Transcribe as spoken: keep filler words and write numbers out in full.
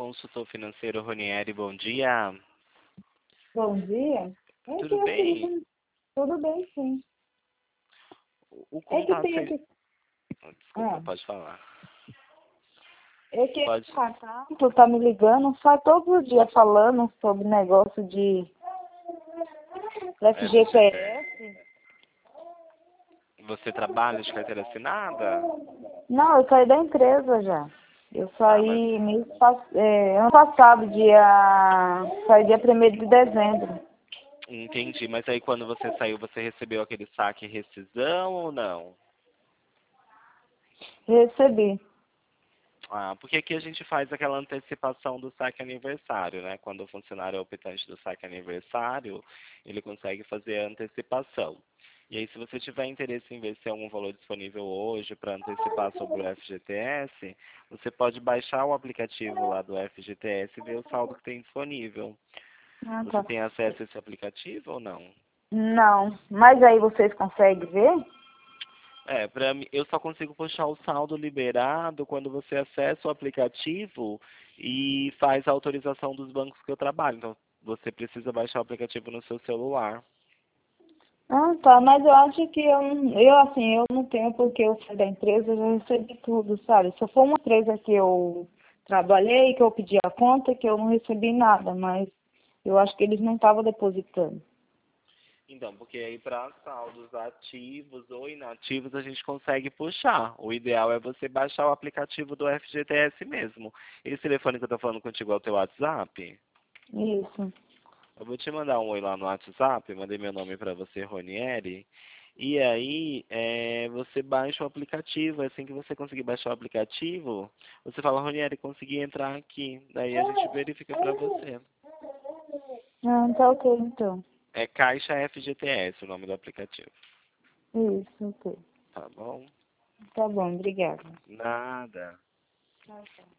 consultor financeiro Ronieri, bom dia. Bom dia. É Tudo que eu bem? queria- Tudo bem, sim. O, o É que contato tem seria... aqui. Desculpa, Ah, pode falar. é que Pode. tu tá me ligando, só todos os dias falando sobre negócio de F G T S. F G T S. Você trabalha de carteira assinada? Não, eu saí da empresa já. Eu Ah, mas saí mês, pass- é, ano passado, dia. Saí dia primeiro de dezembro. entendi. Mas aí quando você saiu, você recebeu aquele saque rescisão ou não? Recebi. Ah, porque aqui a gente faz aquela antecipação do saque aniversário, né? Quando o funcionário é optante do saque aniversário, ele consegue fazer a antecipação. E aí, se você tiver interesse em ver se tem algum valor disponível hoje para antecipar sobre o F G T S, você pode baixar o aplicativo lá do F G T S e ver o saldo que tem disponível. Ah, Você tá. tem acesso a esse aplicativo ou não? Não, mas aí vocês conseguem ver? É, para mim, eu só consigo puxar o saldo liberado quando você acessa o aplicativo e faz a autorização dos bancos que eu trabalho. Então, você precisa baixar o aplicativo no seu celular. Ah, tá, mas eu acho que eu, não- eu assim, eu não tenho porque eu saí da empresa, eu já recebi tudo, sabe? Se for uma empresa que eu trabalhei, que eu pedi a conta, que eu não recebi nada, mas eu acho que eles não estavam depositando. Então, porque aí para saldos ativos ou inativos a gente consegue puxar. O ideal é você baixar o aplicativo do F G T S mesmo. Esse telefone que eu tô falando contigo é o teu WhatsApp? Isso. Eu vou te mandar um oi lá no WhatsApp, mandei meu nome para você, Ronieri. E aí, é, você baixa o aplicativo. Assim que você conseguir baixar o aplicativo, você fala, Ronieri, consegui entrar aqui. Daí a gente verifica para você. Ah, tá ok, então. É Caixa F G T S o nome do aplicativo. Isso, ok. Tá bom? Tá bom, obrigada. Nada. Tchau, tchau.